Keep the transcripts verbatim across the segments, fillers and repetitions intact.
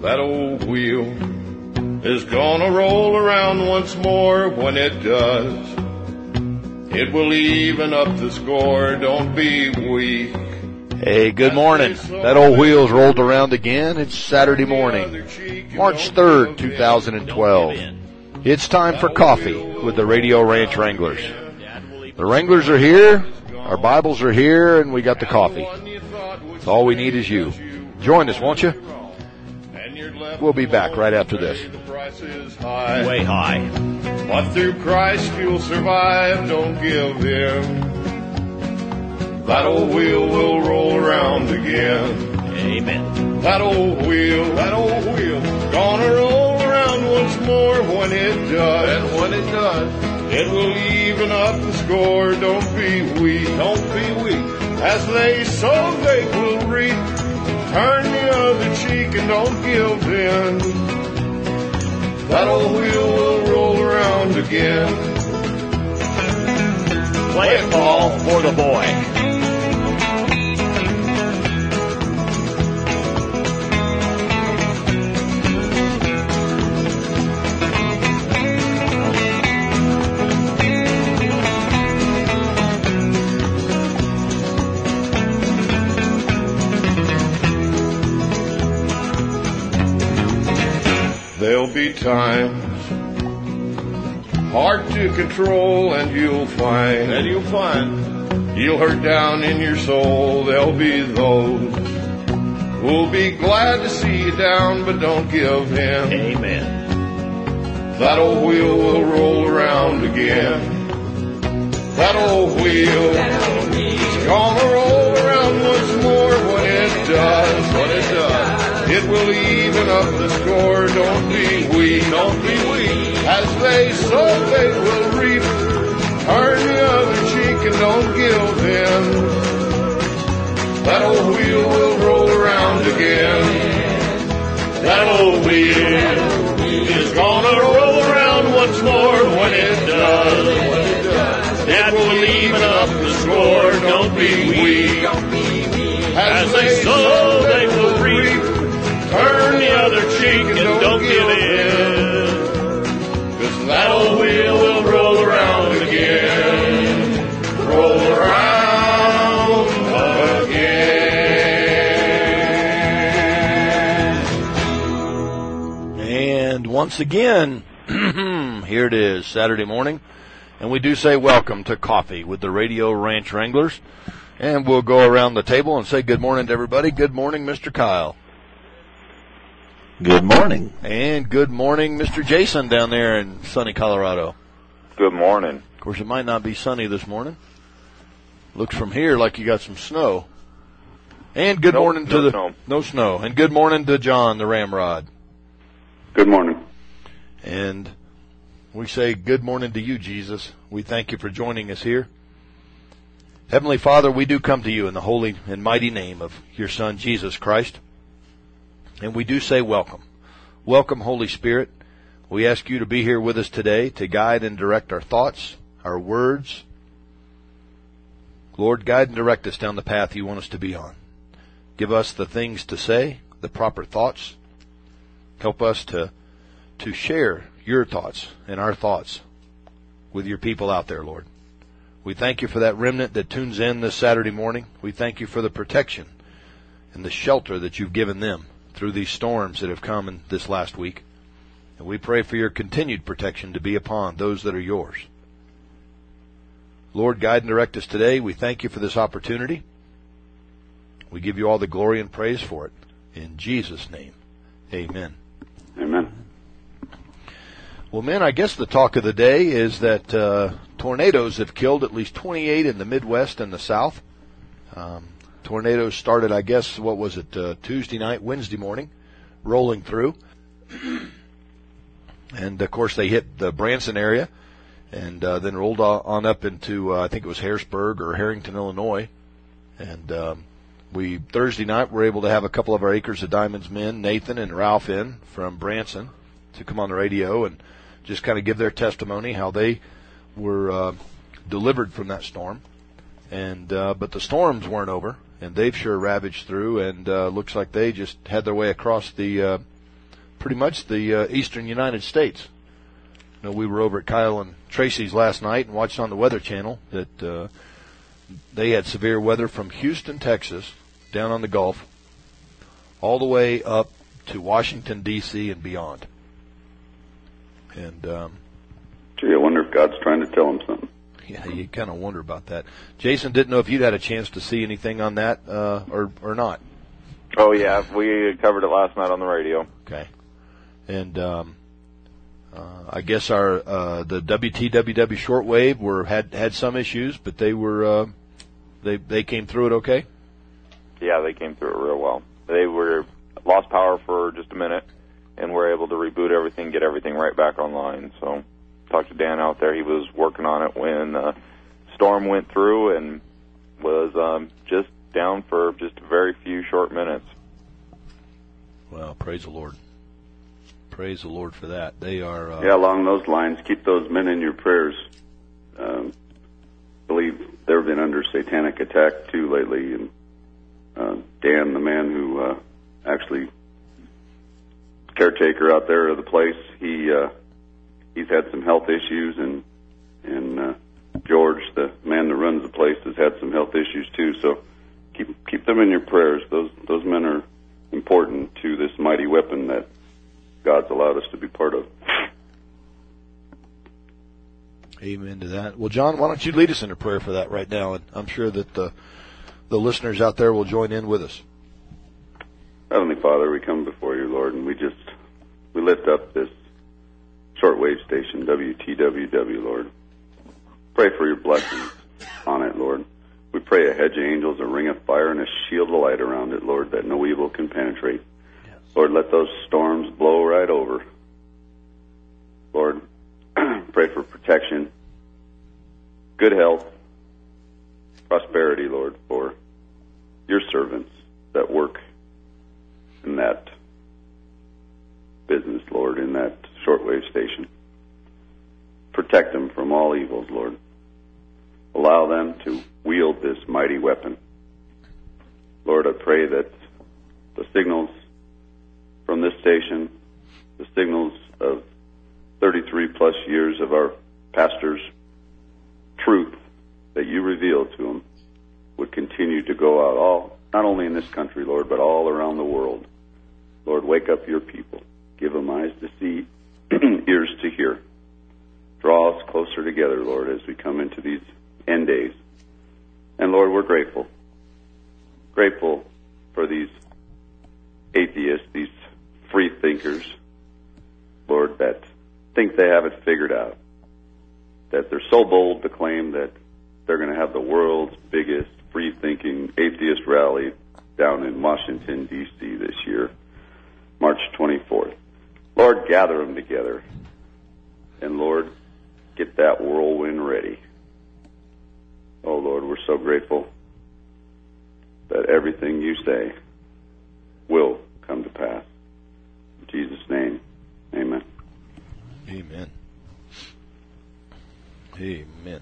that old wheel is gonna roll around once more. When it does, it will even up the score. Don't be weak. Hey, good morning. That old wheel's rolled around again. It's Saturday morning, March third, two thousand twelve. It's time for coffee with the Radio Ranch Wranglers. The Wranglers are here, our Bibles are here, and we got the coffee. So all we need is you. Join us, won't you? We'll be back right after this. Way high. But through Christ you'll survive. Don't give in. That old wheel will roll around again. Amen. That old wheel, that old wheel, gonna roll around once more. When it does, and when it does, it will even up the score. Don't be weak, don't be weak. As they sow, they will reap. Turn the other cheek and don't give in. That old wheel will roll around again. Play it, Paul, for the boy. There'll be times hard to control, and you'll find, and you'll find, you'll hurt down in your soul. There'll be those who'll be glad to see you down, but don't give in. Amen. That old wheel will roll around again. That old wheel is gonna roll around once more. When it does, when it does, it will even up the score. Don't be weak, don't be weak. As they sow, they will reap. Turn the other cheek and don't give in. That old wheel will roll around again. That old wheel is gonna roll around once more. When it does, when it does, it will even up the score. Don't be weak. As they sow, they will reap. Turn the other cheek and don't, don't give in. Cause that old wheel will roll around again. Roll around again. And once again, here it is, Saturday morning. And we do say welcome to Coffee with the Radio Ranch Wranglers. And we'll go around the table and say good morning to everybody. Good morning, Mister Kyle. Good morning. And good morning, Mister Jason down there in sunny Colorado. Good morning. Of course, it might not be sunny this morning. Looks from here like you got some snow. And good nope, morning to no the... Snow. No snow. And good morning to John, the Ramrod. Good morning. And we say good morning to you, Jesus. We thank you for joining us here. Heavenly Father, we do come to you in the holy and mighty name of your Son, Jesus Christ. And we do say welcome. Welcome, Holy Spirit. We ask you to be here with us today to guide and direct our thoughts, our words. Lord, guide and direct us down the path you want us to be on. Give us the things to say, the proper thoughts. Help us to, to share your thoughts and our thoughts with your people out there, Lord. We thank you for that remnant that tunes in this Saturday morning. We thank you for the protection and the shelter that you've given them through these storms that have come in this last week. And we pray for your continued protection to be upon those that are yours. Lord, guide and direct us today. We thank you for this opportunity. We give you all the glory and praise for it. In Jesus' name, amen. Amen. Well, men, I guess the talk of the day is that uh, tornadoes have killed at least twenty-eight in the Midwest and the South. Um, tornadoes started, I guess, what was it, uh, Tuesday night, Wednesday morning, rolling through. And, of course, they hit the Branson area and uh, then rolled on up into, uh, I think it was Harrisburg or Harrington, Illinois. And um, we, Thursday night, were able to have a couple of our Acres of Diamonds men, Nathan and Ralph, in from Branson to come on the radio and just kind of give their testimony, how they were uh, delivered from that storm. And uh, but the storms weren't over, and they've sure ravaged through, and uh, looks like they just had their way across the uh, pretty much the uh, eastern United States. You know, we were over at Kyle and Tracy's last night and watched on the Weather Channel that uh, they had severe weather from Houston, Texas, down on the Gulf, all the way up to Washington, D C and beyond. And um, gee, I wonder if God's trying to tell him something. Yeah, you kind of wonder about that. Jason, didn't know if you'd had a chance to see anything on that uh, or or not. Oh, yeah, we covered it last night on the radio. Okay. And um, uh, I guess our uh, the W T W W shortwave were had had some issues, but they were uh, they they came through it okay. Yeah, they came through it real well. They were lost power for just a minute, and were able to reboot everything, get everything right back online. So, talked to Dan out there. He was working on it when the storm went through, and was um, just down for just a very few short minutes. Well, praise the Lord. Praise the Lord for that. They are... Uh, yeah, along those lines, keep those men in your prayers. Um, believe they've been under satanic attack, too, lately. And uh, Dan, the man who uh, actually caretaker out there of the place, he uh, he's had some health issues, and, and uh, George, the man that runs the place, has had some health issues, too. So keep keep them in your prayers. Those those men are important to this mighty weapon that God's allowed us to be part of. Amen to that. Well, John, why don't you lead us in a prayer for that right now, and I'm sure that the the listeners out there will join in with us. Heavenly Father, we come before you, Lord, and we just we lift up this shortwave station, W T W W, Lord. Pray for your blessings on it, Lord. We pray a hedge of angels, a ring of fire, and a shield of light around it, Lord, that no evil can penetrate. Yes. Lord, let those storms blow right over. Lord, pray for protection, good health, prosperity, Lord, for your servants that work in that business, Lord, in that shortwave station. Protect them from all evils, Lord. Allow them to wield this mighty weapon. Lord, I pray that the signals from this station, the signals of thirty-three plus years of our pastor's truth that you revealed to them would continue to go out all, not only in this country, Lord, but all around the world. Lord, wake up your people. Give them eyes to see, ears to hear. Draw us closer together, Lord, as we come into these end days. And Lord, we're grateful. Grateful for these atheists, these free thinkers, Lord, that think they have it figured out. That they're so bold to claim that they're going to have the world's biggest free-thinking atheist rally down in Washington, D C this year, March twenty-fourth. Lord, gather them together. And Lord, get that whirlwind ready. Oh, Lord, we're so grateful that everything you say will come to pass. In Jesus' name, amen. Amen. Amen.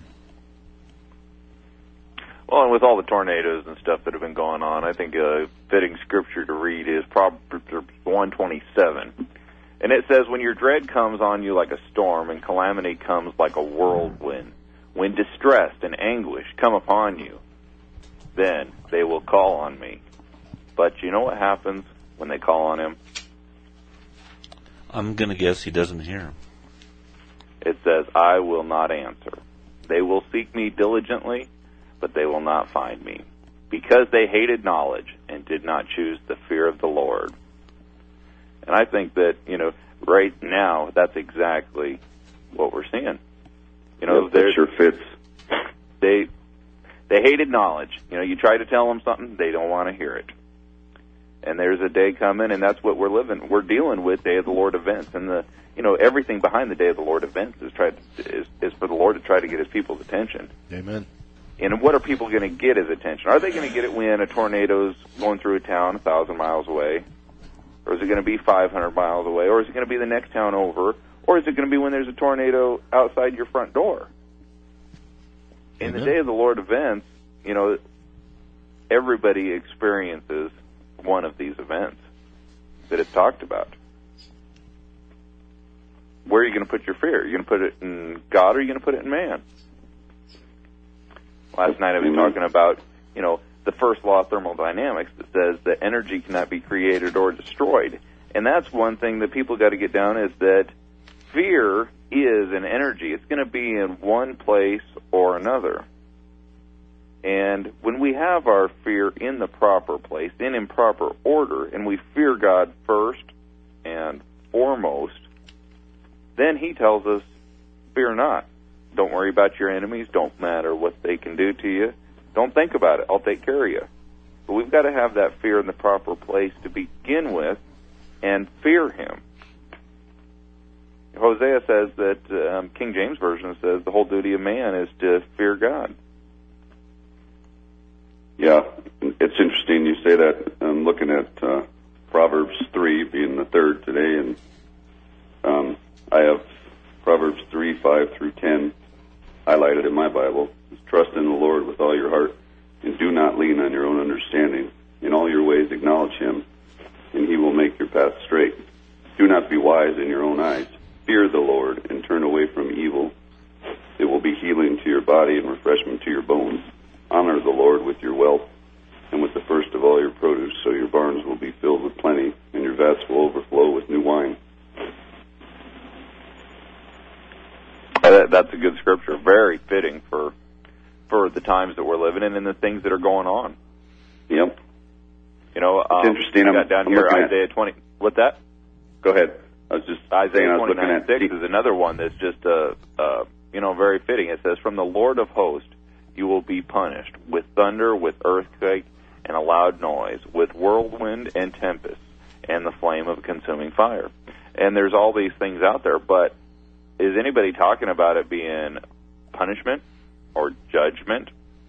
Well, and with all the tornadoes and stuff that have been going on, I think a fitting scripture to read is Proverbs one twenty-seven. And it says, when your dread comes on you like a storm and calamity comes like a whirlwind, when distress and anguish come upon you, then they will call on me. But you know what happens when they call on him? I'm going to guess he doesn't hear him. It says, I will not answer. They will seek me diligently, but they will not find me, because they hated knowledge and did not choose the fear of the Lord. And I think that, you know, right now, that's exactly what we're seeing. You know, yep, that sure fits. They they hated knowledge. You know, you try to tell them something, they don't want to hear it. And there's a day coming, and that's what we're living. We're dealing with Day of the Lord events, and the you know everything behind the Day of the Lord events is tried to, is, is for the Lord to try to get His people's attention. Amen. And what are people going to get His attention? Are they going to get it when a tornado's going through a town a thousand miles away, or is it going to be five hundred miles away, or is it going to be the next town over, or is it going to be when there's a tornado outside your front door? In Amen. the Day of the Lord events, you know, everybody experiences one of these events that it's talked about. where are you going to put your fear? Are you going to put it in God, or are you going to put it in man? Last night I was talking about, you know, the first law of thermodynamics that says that energy cannot be created or destroyed. And that's one thing that people got to get down, is that fear is an energy. It's going to be in one place or another. And when we have our fear in the proper place, in improper order, and we fear God first and foremost, then he tells us, fear not. Don't worry about your enemies. Don't matter what they can do to you. Don't think about it. I'll take care of you. But we've got to have that fear in the proper place to begin with and fear him. Hosea says that, um, King James Version says, the whole duty of man is to fear God. Yeah, it's interesting you say that. I'm looking at uh, Proverbs three being the third today, and um, I have Proverbs three, five through ten highlighted in my Bible. It's, trust in the Lord with all your heart, and do not lean on your own understanding. In all your ways acknowledge him, and he will make your path straight. Do not be wise in your own eyes. Fear the Lord, and turn away from evil. It will be healing to your body and refreshment to your bones. Honor the Lord with your wealth and with the first of all your produce, so your barns will be filled with plenty, and your vats will overflow with new wine. Uh, that's a good scripture, very fitting for for the times that we're living in and the things that are going on. Yep. You know, um, it's interesting. I got I'm, down I'm here at, Isaiah twenty. What's that? Go ahead. I was just Isaiah twenty twenty-nine six is another one that's just uh, uh, you know, very fitting. It says, "From the Lord of hosts you will be punished with thunder, with earthquake, and a loud noise, with whirlwind and tempest, and the flame of a consuming fire." And there's all these things out there, but is anybody talking about it being punishment or judgment?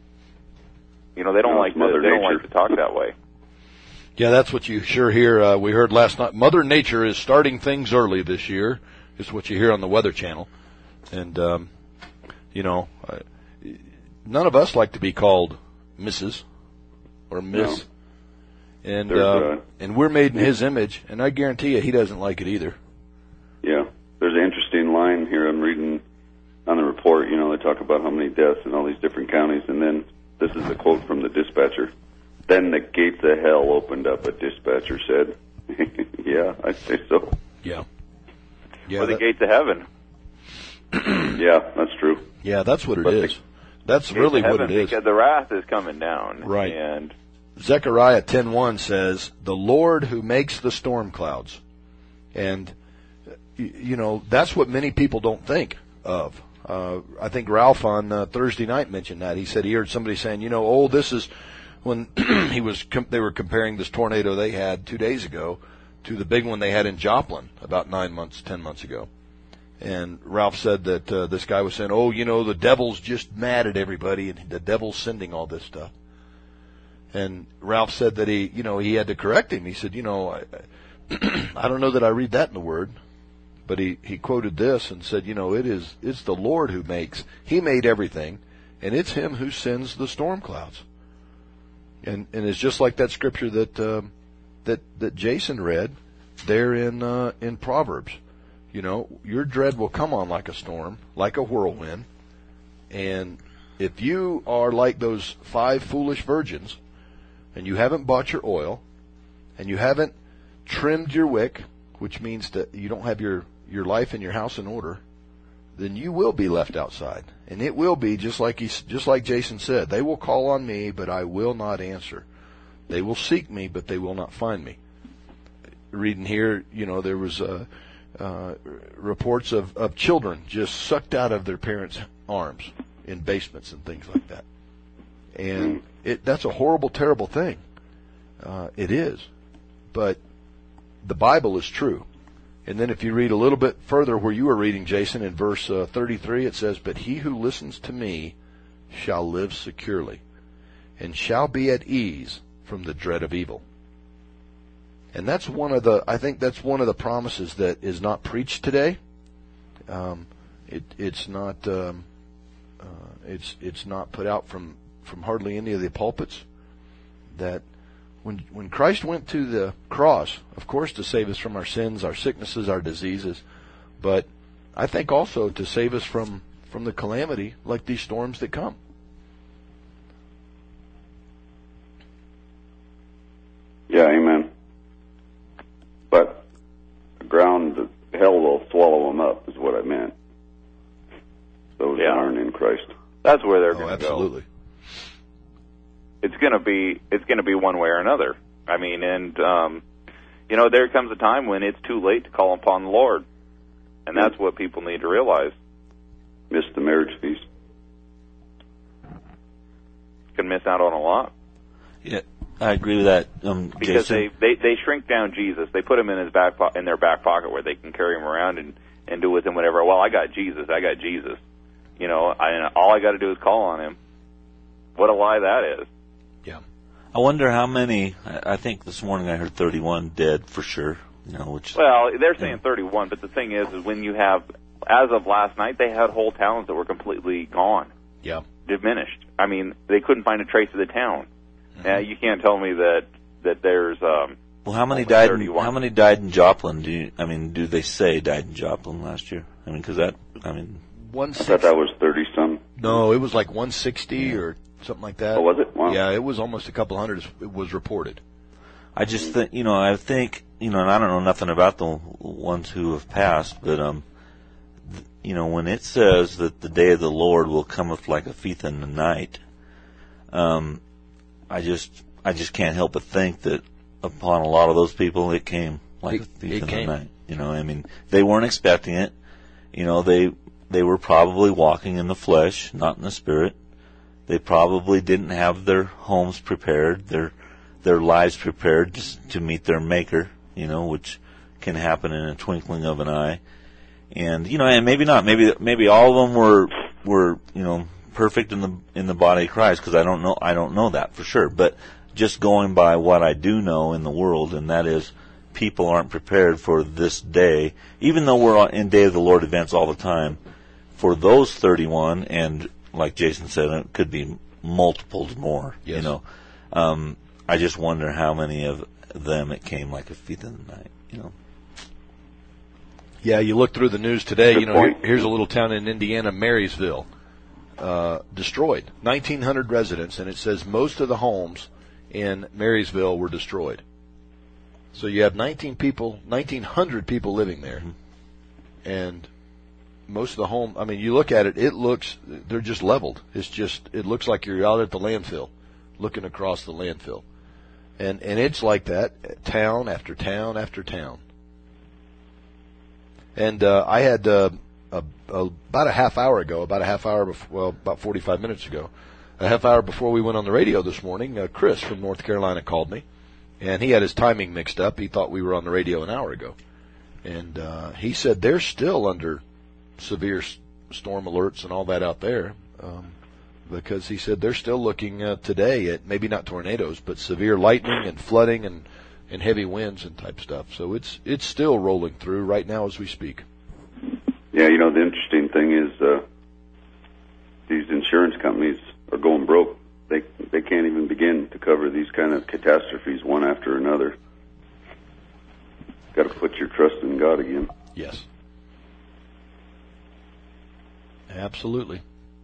You know, they don't no, like to, Mother they Nature. don't like to talk that way. Yeah, that's what you sure hear. Uh, we heard last night, Mother Nature is starting things early this year, is what you hear on the Weather Channel. And, um, you know, uh, none of us like to be called Missus or Miss. No. And, uh, uh, and we're made in his image, and I guarantee you he doesn't like it either. Yeah. There's an interesting line here I'm reading on the report. You know, they talk about how many deaths in all these different counties, and then this is a quote from the dispatcher. "Then the gates of hell opened up," a dispatcher said. Yeah, I'd say so. Yeah. Yeah. Or the that, gates of heaven. Yeah, that's true. Yeah, that's what it but is. The, that's really what it is. Because the wrath is coming down. Right. And Zechariah ten one says, "The Lord who makes the storm clouds." And, you know, that's what many people don't think of. Uh, I think Ralph on uh, Thursday night mentioned that. He said he heard somebody saying, you know, oh, this is when he was, com- they were comparing this tornado they had two days ago to the big one they had in Joplin about nine months, ten months ago. And Ralph said that uh, this guy was saying, oh, you know, the devil's just mad at everybody and the devil's sending all this stuff. And Ralph said that he, you know, he had to correct him. He said, you know, I, I don't know that I read that in the Word. But he, he quoted this and said, you know, it is, it's the Lord who makes, he made everything, and it's him who sends the storm clouds. And, and it's just like that scripture that, um, that, that Jason read there in, uh, in Proverbs. You know, your dread will come on like a storm, like a whirlwind. And if you are like those five foolish virgins, and you haven't bought your oil, and you haven't trimmed your wick, which means that you don't have your, your life and your house in order, then you will be left outside. And it will be just like he, just like Jason said, they will call on me, but I will not answer. They will seek me, but they will not find me. Reading here, you know, there was, uh, uh, reports of, of children just sucked out of their parents' arms in basements and things like that. And it, that's a horrible, terrible thing. Uh, it is. But the Bible is true. And then if you read a little bit further where you were reading, Jason, in verse uh, thirty-three, it says, "But he who listens to me shall live securely, and shall be at ease from the dread of evil." And that's one of the, I think that's one of the promises that is not preached today. Um, it, it's not, um, uh, it's, it's not put out from, from hardly any of the pulpits. That when, when Christ went to the cross, of course, to save us from our sins, our sicknesses, our diseases, but I think also to save us from, from the calamity like these storms that come. Yeah, amen. But the ground, the hell will swallow them up, is what I meant. Those Yeah. that aren't in Christ. That's where they're Oh, going to go. absolutely. It's going to be it's going to be one way or another. I mean, and um, you know, there comes a time when it's too late to call upon the Lord, and that's what people need to realize. Missed the marriage feast. Can miss out on a lot Yeah, I agree with that, um, because Jason. they, they they shrink down Jesus. They put him in his back po- in their back pocket where they can carry him around and and do with him whatever. Well, I got Jesus. I got Jesus. You know, I, and all I got to do is call on him. What a lie that is. Yeah. I wonder how many. I I think this morning I heard thirty-one dead for sure. You know, which Well, they're saying thirty-one, but the thing is, is when you have, as of last night, they had whole towns that were completely gone, Yeah. diminished. I mean, they couldn't find a trace of the town. Mm-hmm. Uh, you can't tell me that that there's. Um, well, how many only died? In, thirty-one. how many died in Joplin? Do you? I mean, do they say died in Joplin last year? I mean, because that. I mean, One I thought sixty. that was thirty-some. No, it was like one sixty or something like that. Oh, was it? Wow. Yeah, it was almost a couple hundred. It was reported. I just think, you know, I think, you know, and I don't know nothing about the ones who have passed, but, um, th- you know, when it says that the day of the Lord will cometh like a thief in the night, um, I just, I just can't help but think that upon a lot of those people, it came like It- a thief it in came. the night. You know, I mean, they weren't expecting it. You know, they, they were probably walking in the flesh, not in the spirit. They probably didn't have their homes prepared, their their lives prepared to, to meet their Maker, you know, which can happen in a twinkling of an eye. And you know, and maybe not. Maybe maybe all of them were were you know perfect in the in the body of Christ, because I don't know I don't know that for sure. But just going by what I do know in the world, and that is, people aren't prepared for this day, even though we're in Day of the Lord events all the time. For those thirty-one, and like Jason said, it could be multiples more. Yes. You know, um, I just wonder how many of them it came like a thief in the night. You know. Yeah, you look through the news today, Good you know, here, point. here's a little town in Indiana, Marysville, uh, destroyed. nineteen hundred residents, and it says most of the homes in Marysville were destroyed. So you have nineteen people, nineteen hundred people living there. Mm-hmm. And most of the home, I mean, you look at it, it looks, they're just leveled. It's just, it looks like you're out at the landfill, looking across the landfill. And, and it's like that, town after town after town. And uh, I had uh, a, a, about a half hour ago, about a half hour before, well, about forty-five minutes ago, a half hour before we went on the radio this morning, uh, Chris from North Carolina called me, and he had his timing mixed up. He thought we were on the radio an hour ago, and uh, he said they're still under severe s- storm alerts and all that out there, um, because he said they're still looking uh, today at maybe not tornadoes, but severe lightning and flooding and and heavy winds and type stuff. So it's it's still rolling through right now as we speak. Yeah, you know, the interesting thing is uh, these insurance companies are going broke. They they can't even begin to cover these kind of catastrophes one after another. Got to put your trust in God again. Yes. Absolutely.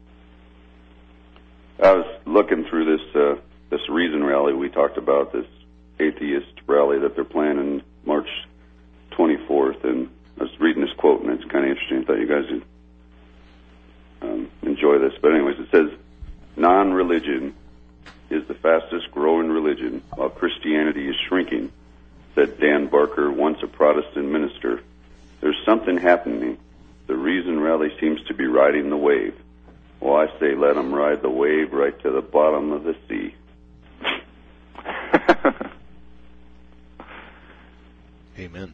I was looking through this uh, this Reason rally we talked about, this atheist rally that they're planning March twenty-fourth, and I was reading this quote, and it's kind of interesting. I thought you guys would um, enjoy this. But anyways, it says, non-religion is the fastest growing religion, while Christianity is shrinking, said Dan Barker, once a Protestant minister. There's something happening. The Reason rally seems to be riding the wave. Well, I say let them ride the wave right to the bottom of the sea. Amen.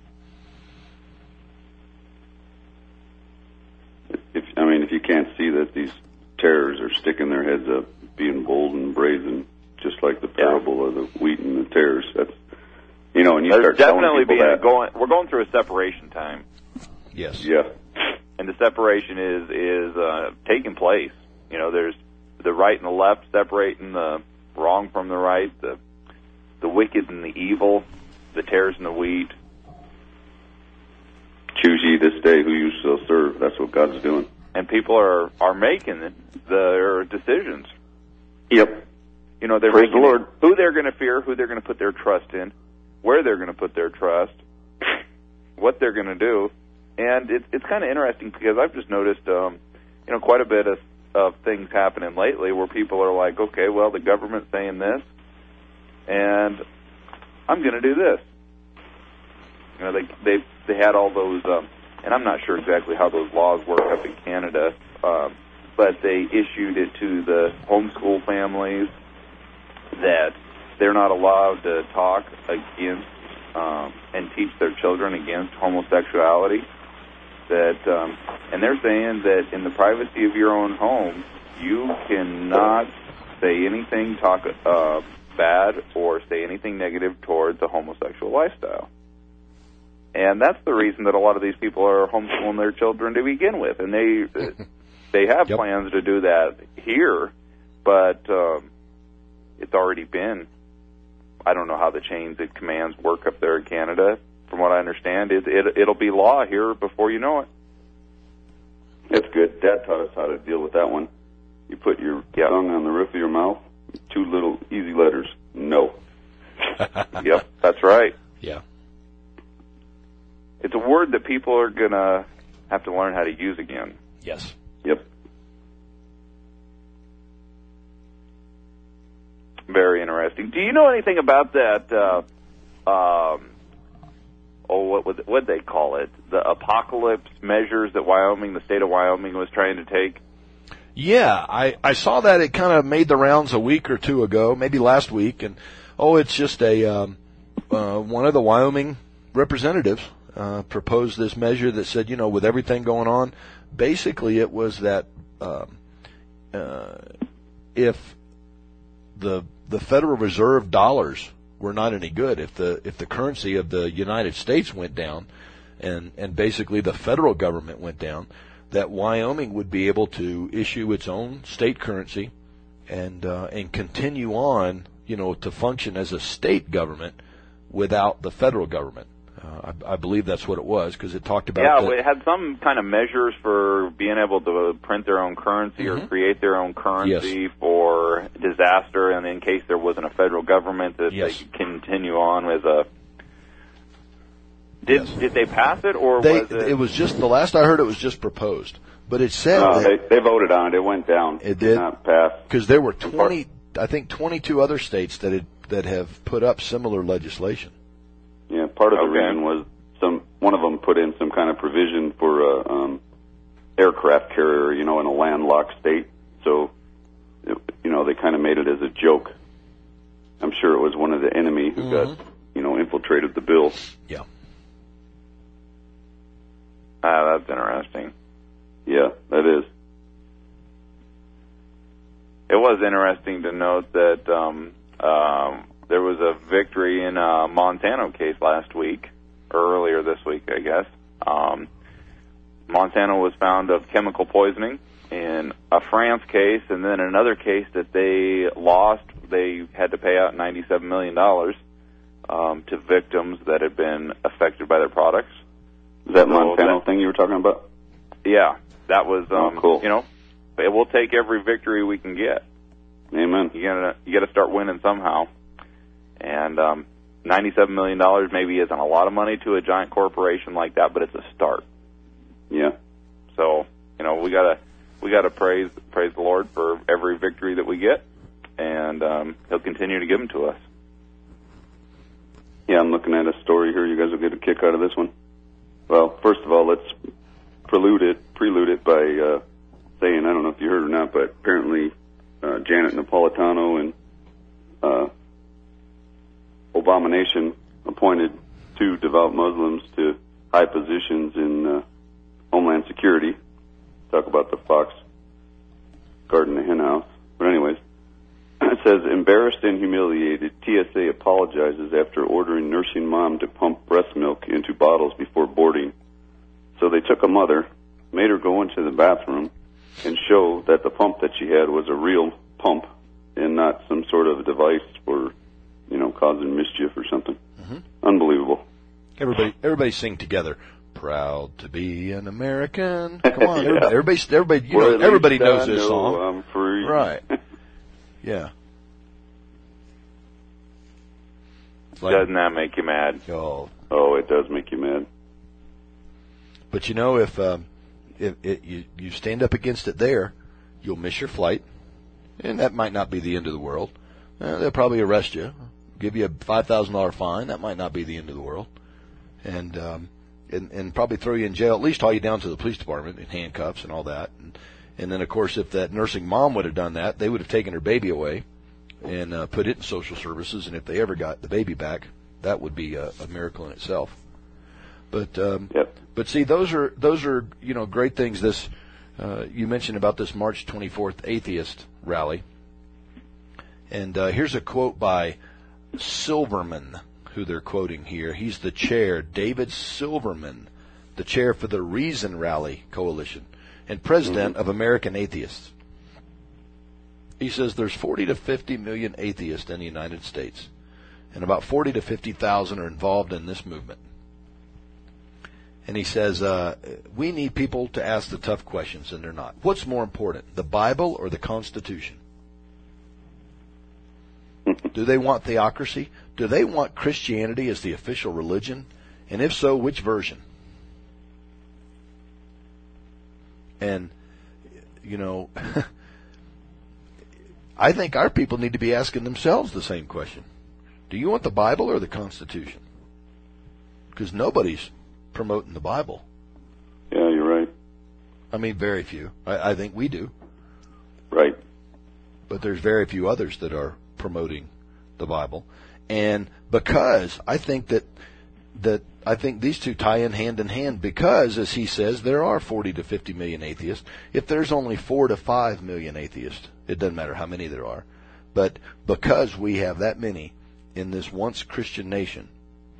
If I mean, if you can't see that these terrors are sticking their heads up, being bold and brazen, just like the parable yeah. of the wheat and the tares, that's, you know, and you There's start definitely telling people being that. a going. We're going through a separation time, Yes. Yeah. and the separation is is uh, taking place. You know, there's the right and the left separating the wrong from the right, the the wicked and the evil, the tares and the wheat. choose ye this day who you shall serve. That's what God's doing. And people are, are making their decisions. Yep. You know, they're Praise making the Lord. it, who they're going to fear, who they're going to put their trust in, where they're going to put their trust, what they're going to do. And it, it's kind of interesting because I've just noticed, um, you know, quite a bit of, of things happening lately where people are like, okay, well, the government's saying this, and I'm going to do this. You know, they they they had all those, um, and I'm not sure exactly how those laws work up in Canada, um, but they issued it to the homeschool families that they're not allowed to talk against um, and teach their children against homosexuality. That um, and they're saying that in the privacy of your own home, you cannot say anything, talk uh, bad, or say anything negative towards the homosexual lifestyle. And that's the reason that a lot of these people are homeschooling their children to begin with, and they they have Yep. plans to do that here, but um, it's already been. I don't know how the chains of commands work up there in Canada. From what I understand, it, it it'll be law here before you know it. That's good. Dad taught us how to deal with that one. You put your Yep. tongue on the roof of your mouth, two little easy letters, no. Yep, that's right. Yeah. It's a word that people are going to have to learn how to use again. Yes. Yep. Very interesting. Do you know anything about that, uh, um, oh, what would what they call it? The apocalypse measures that Wyoming, the state of Wyoming, was trying to take? Yeah, I, I saw that. It kind of made the rounds a week or two ago, maybe last week, and oh, it's just a um, uh, one of the Wyoming representatives uh, proposed this measure that said, you know, with everything going on, basically it was that um, uh, if the the Federal Reserve dollars were not any good, if the if the currency of the United States went down, and and basically the federal government went down, that Wyoming would be able to issue its own state currency and uh, and continue on, you know, to function as a state government without the federal government. Uh, I, I believe that's what it was, because it talked about. Yeah, the, it had some kind of measures for being able to print their own currency Mm-hmm. or create their own currency Yes. for disaster, and in case there wasn't a federal government, that Yes. they could continue on as a. Did Yes. did they pass it, or they, was it? it was just the last I heard. It was just proposed, but it said Uh, that they, they voted on it. It went down. It did? not pass. because there were twenty, I think twenty-two other states that had, that have put up similar legislation. Yeah, part of the Okay. reason was some one of them put in some kind of provision for a um, aircraft carrier, you know, in a landlocked state. So, it, you know, they kind of made it as a joke. I'm sure it was one of the enemy who got, you know, infiltrated the bill. Yeah. Ah, that's interesting. Yeah, that is. It was interesting to note that um, um, there was a victory in a Montana case last week, or earlier this week, I guess. Um, Montana was found of chemical poisoning in a France case, and then another case that they lost. They had to pay out ninety-seven million dollars um, to victims that had been affected by their products. Is that So Montana that- thing you were talking about? Yeah, that was, um, Oh, cool. you know, it will take every victory we can get. Amen. You gotta you gotta start winning somehow, and um, ninety-seven million dollars maybe isn't a lot of money to a giant corporation like that, but it's a start. Yeah. So you know we gotta we gotta praise praise the Lord for every victory that we get, and um, He'll continue to give them to us. Yeah, I'm looking at a story here. You guys will get a kick out of this one. Well, first of all, let's prelude it, prelude it by uh, saying, I don't know if you heard or not, but apparently uh, Janet Napolitano and uh, Abomination appointed two devout Muslims to high positions in uh, Homeland Security. Talk about the Fox guarding the hen house. But anyways, it says, embarrassed and humiliated, T S A apologizes after ordering nursing mom to pump breast milk into bottles before boarding. So they took a mother, made her go into the bathroom, and show that the pump that she had was a real pump and not some sort of device for, you know, causing mischief or something. Mm-hmm. Unbelievable. Everybody, everybody sing together. proud to be an American. Come on, Yeah. everybody, everybody, everybody, you Well, know, at everybody least knows I this know song. I'm free. Right. Yeah. Like, Doesn't that make you mad? oh, Oh, it does make you mad. but you know, if, um, if it, you, you stand up against it there, you'll miss your flight. And that might not be the end of the world. Uh, they'll probably arrest you, give you a five thousand dollars fine. That might not be the end of the world. And, um, and, and probably throw you in jail, at least haul you down to the police department in handcuffs and all that. And, and then, of course, if that nursing mom would have done that, they would have taken her baby away and uh, put it in social services. And if they ever got the baby back, that would be a, a miracle in itself. But um, Yep. but see, those are those are you know great things. This uh, you mentioned about this March twenty-fourth atheist rally, and uh, here's a quote by Silverman, who they're quoting here. He's the chair, David Silverman, the chair for the Reason Rally Coalition and president mm-hmm. of American Atheists. He says there's forty to fifty million atheists in the United States, and about forty to fifty thousand are involved in this movement. And he says, uh, we need people to ask the tough questions, and they're not. What's more important, the Bible or the Constitution? Do they want theocracy? Do they want Christianity as the official religion? And if so, which version? And, you know, I think our people need to be asking themselves the same question. Do you want the Bible or the Constitution? Because nobody's promoting the Bible. Yeah, you're right. I mean, very few. I, I think we do. Right. But there's very few others that are promoting the Bible. And because I think that that I think these two tie in hand in hand because, as he says, there are forty to fifty million atheists. If there's only four to five million atheists, it doesn't matter how many there are. But because we have that many in this once Christian nation,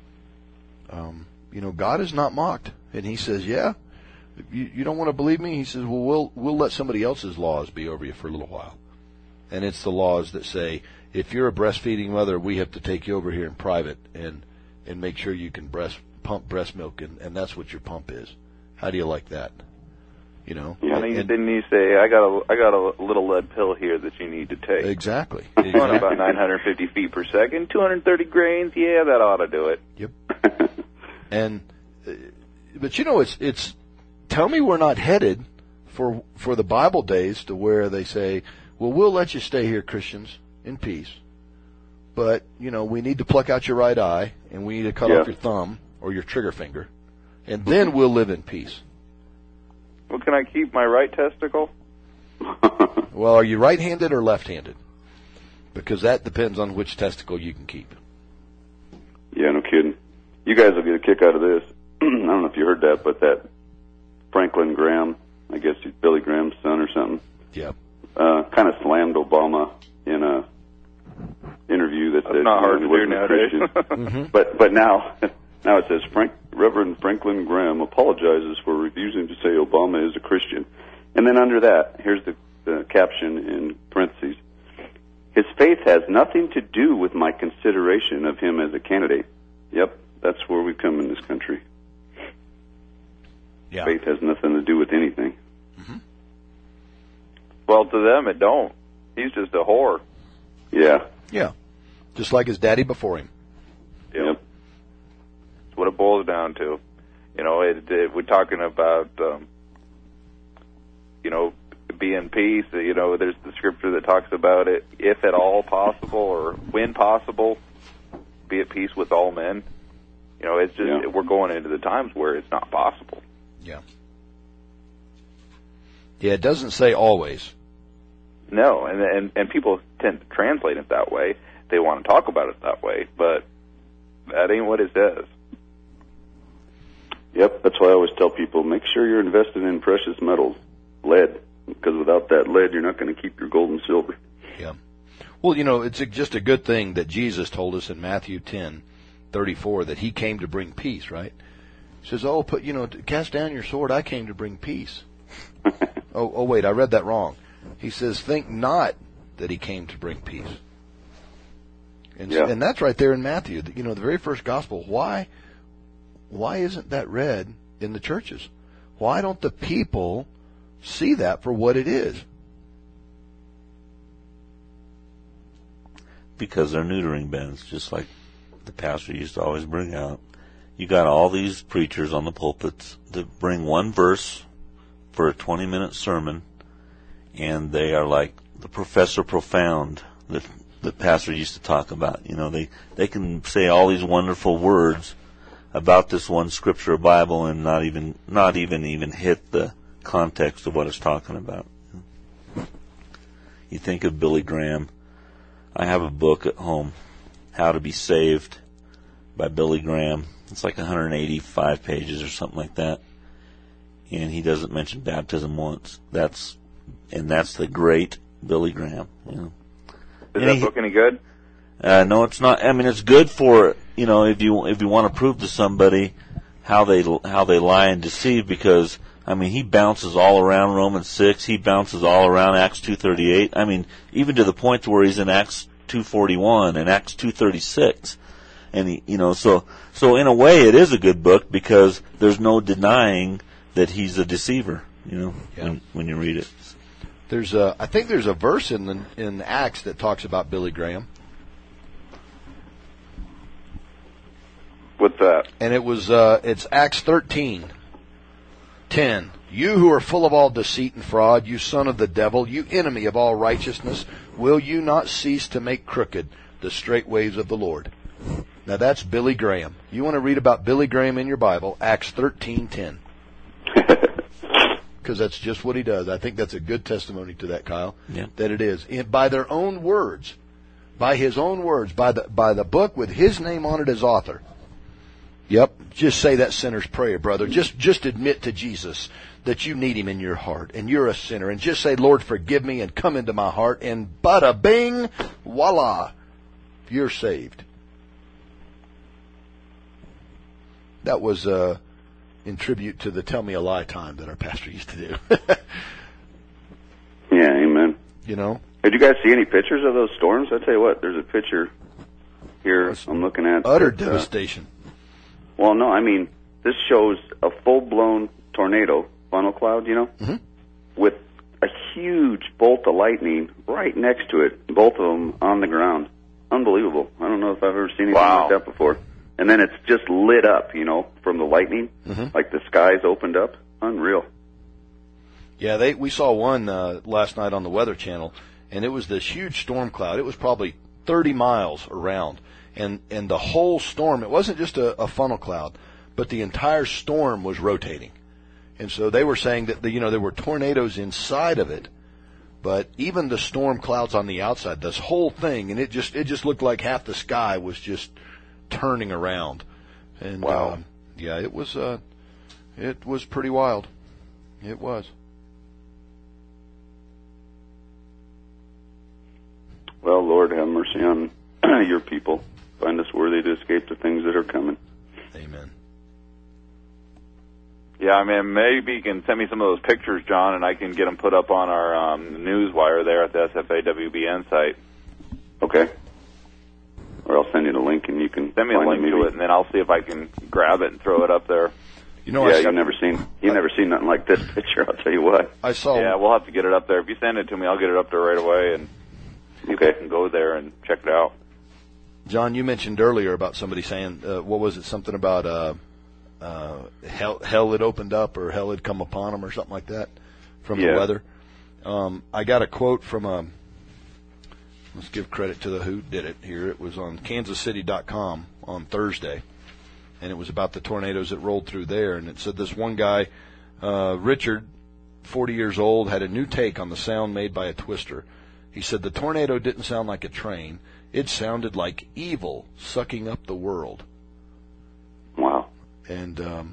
um, you know, God is not mocked. And he says, yeah, you, you don't want to believe me? He says, well, we'll we'll let somebody else's laws be over you for a little while. And it's the laws that say, if you're a breastfeeding mother, we have to take you over here in private and, and make sure you can breast pump breast milk, and, and that's what your pump is. How do you like that? You know? Yeah, and, and, didn't you say, I got a, I got a little lead pill here that you need to take? Exactly. Going exactly. about nine hundred fifty feet per second, two hundred thirty grains, yeah, that ought to do it. Yep. And, uh, but you know, it's, it's, tell me we're not headed for, for the Bible days to where they say, well, we'll let you stay here, Christians, in peace. But, you know, we need to pluck out your right eye, and we need to cut yeah. off your thumb or your trigger finger, and then we'll live in peace. Well, can I keep my right testicle? Well, are you right-handed or left-handed? Because that depends on which testicle you can keep. Yeah, no kidding. You guys will get a kick out of this. I don't know if you heard that, but that Franklin Graham, I guess he's Billy Graham's son or something, Yeah. uh, kind of slammed Obama in a interview that That's said not hard he to do wasn't a nowadays. Christian. Mm-hmm. But but now now it says Frank, Reverend Franklin Graham apologizes for refusing to say Obama is a Christian. And then under that, here's the, the caption in parentheses. His faith has nothing to do with my consideration of him as a candidate. Yep, that's where we come in this country. Yeah. Faith has nothing to do with anything. Mm-hmm. Well, to them, it don't. He's just a whore. Yeah. Yeah. Just like his daddy before him. Yep. That's what it boils down to. You know, it, it, we're talking about, um, you know, be in peace. You know, there's the scripture that talks about it, if at all possible or when possible, be at peace with all men. You know, it's just, Yeah. we're going into the times where it's not possible. Yeah. Yeah, it doesn't say always. No, and, and, and people tend to translate it that way. They want to talk about it that way, but that ain't what it says. Yep, that's why I always tell people, make sure you're invested in precious metals, lead, because without that lead, you're not going to keep your gold and silver. Yeah. Well, you know, it's a, just a good thing that Jesus told us in Matthew ten thirty-four that he came to bring peace, right? He says, oh, put, you know, cast down your sword, I came to bring peace. oh, oh, wait, I read that wrong. He says, think not that he came to bring peace. And, Yeah. and that's right there in Matthew. You know, the very first gospel. Why, why isn't that read in the churches? Why don't the people see that for what it is? Because they're neutering bins, just like the pastor used to always bring out. You got all these preachers on the pulpits that bring one verse for a twenty-minute sermon, and they are like the Professor Profound that the pastor used to talk about. You know, they, they can say all these wonderful words about this one scripture or Bible and not even not even even hit the context of what it's talking about. You think of Billy Graham. I have a book at home, How to Be Saved by Billy Graham. It's like one hundred eighty-five pages or something like that. And he doesn't mention baptism once. That's and that's the great Billy Graham. You know. Is and that he, book any good? Uh, no, it's not. I mean, it's good for, you know, if you if you want to prove to somebody how they how they lie and deceive, because I mean, he bounces all around Romans six. He bounces all around Acts two thirty-eight. I mean, even to the point where he's in Acts two forty-one and Acts two thirty-six. And he, you know, so so in a way, it is a good book because there's no denying that he's a deceiver. You know, yeah. when when you read it. There's a, I think there's a verse in the in Acts that talks about Billy Graham. What's that? And it was uh, it's Acts thirteen ten. You who are full of all deceit and fraud, you son of the devil, you enemy of all righteousness, will you not cease to make crooked the straight ways of the Lord? Now that's Billy Graham. You want to read about Billy Graham in your Bible, Acts thirteen ten. Because that's just what he does. I think that's a good testimony to that, Kyle. Yeah. That it is. In, by their own words, by his own words, by the by the book with his name on it as author. Yep. Just say that sinner's prayer, brother. Just just admit to Jesus that you need him in your heart and you're a sinner. And just say, Lord, forgive me and come into my heart. And bada bing, voila, you're saved. That was uh, in tribute to the Tell Me a Lie time that our pastor used to do. Yeah, amen. You know? Did you guys see any pictures of those storms? I tell you what, there's a picture here I'm looking at. Utter that, uh, devastation. Well, no, I mean, this shows a full-blown tornado, funnel cloud, you know, mm-hmm. with a huge bolt of lightning right next to it, both of them on the ground. Unbelievable. I don't know if I've ever seen anything Wow. like that before. And then it's just lit up, you know, from the lightning, mm-hmm. like the skies opened up. Unreal. Yeah, they we saw one uh, last night on the Weather Channel, and it was this huge storm cloud. It was probably thirty miles around, and and the whole storm, it wasn't just a, a funnel cloud, but the entire storm was rotating. And so they were saying that the, you know there were tornadoes inside of it, but even the storm clouds on the outside, this whole thing, and it just it just looked like half the sky was just turning around. And Wow. um, yeah, it was uh, it was pretty wild. It was. Well, Lord, have mercy on your people. Find us worthy to escape the things that are coming. Amen. Yeah, I mean, maybe you can send me some of those pictures, John, and I can get them put up on our um, news wire there at the S F A W B N site. Okay. Or I'll send you the link and you can Send me a find link maybe. to it, and then I'll see if I can grab it and throw it up there. You know, Yeah, I, you've never seen you've never seen nothing like this picture. I'll tell you what. I saw. Yeah, we'll have to get it up there. If you send it to me, I'll get it up there right away, and people Okay. can go there and check it out. John, you mentioned earlier about somebody saying, uh, what was it? Something about uh, uh, hell, hell had opened up or hell had come upon them or something like that from Yeah. the weather. Um, I got a quote from a. Let's give credit to the who did it here. It was on kansas city dot com on Thursday, and it was about the tornadoes that rolled through there. And it said this one guy, uh, Richard, forty years old, had a new take on the sound made by a twister. He said the tornado didn't sound like a train. It sounded like evil sucking up the world. Wow. And um,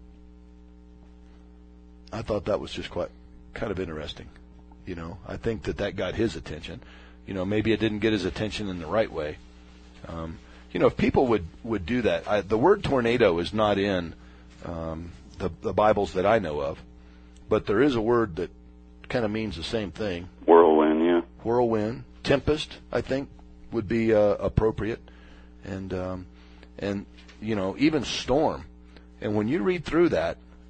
I thought that was just quite kind of interesting. You know, I think that that got his attention. You know, maybe it didn't get his attention in the right way. Um, you know, if people would, would do that, I, the word tornado is not in um, the, the Bibles that I know of, but there is a word that kind of means the same thing. Whirlwind, yeah. Whirlwind, tempest, I think, would be uh, appropriate, and um, and you know even storm. And when you read through that,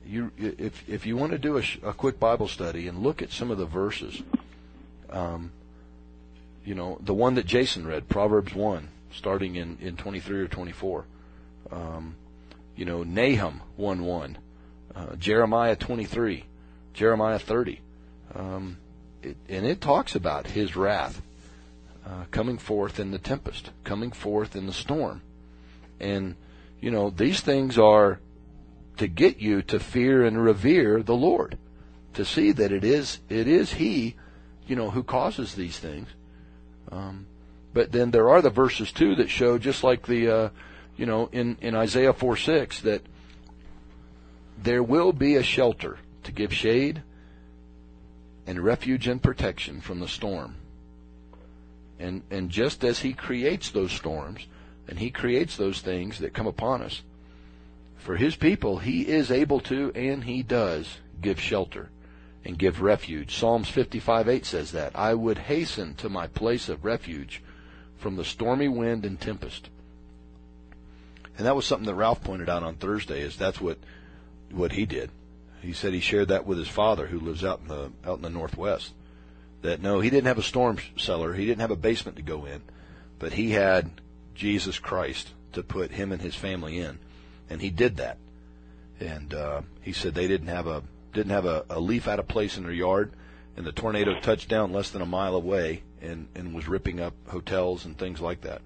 you if if you want to do a, sh- a quick Bible study and look at some of the verses, um, you know, the one that Jason read, Proverbs one, starting in, in twenty-three or twenty-four, um, you know, Nahum one one, uh, Jeremiah twenty-three, Jeremiah thirty, um, it, and it talks about his wrath uh, coming forth in the tempest, coming forth in the storm, and you know, these things are to get you to fear and revere the Lord, to see that it is it is He, you know, who causes these things. Um, but then there are the verses too that show, just like the, uh, you know, in in Isaiah four six, that there will be a shelter to give shade and refuge and protection from the storm. And and just as He creates those storms and He creates those things that come upon us, for His people, He is able to, and He does, give shelter and give refuge. Psalms fifty-five eight says that. I would hasten to my place of refuge from the stormy wind and tempest. And that was something that Ralph pointed out on Thursday, is that's what what he did. He said he shared that with his father, who lives out in the out in the Northwest. That no, he didn't have a storm cellar. He didn't have a basement to go in. But he had Jesus Christ to put him and his family in. And he did that. And uh, he said they didn't have a didn't have a, a leaf out of place in their yard, and the tornado touched down less than a mile away and, and was ripping up hotels and things like that.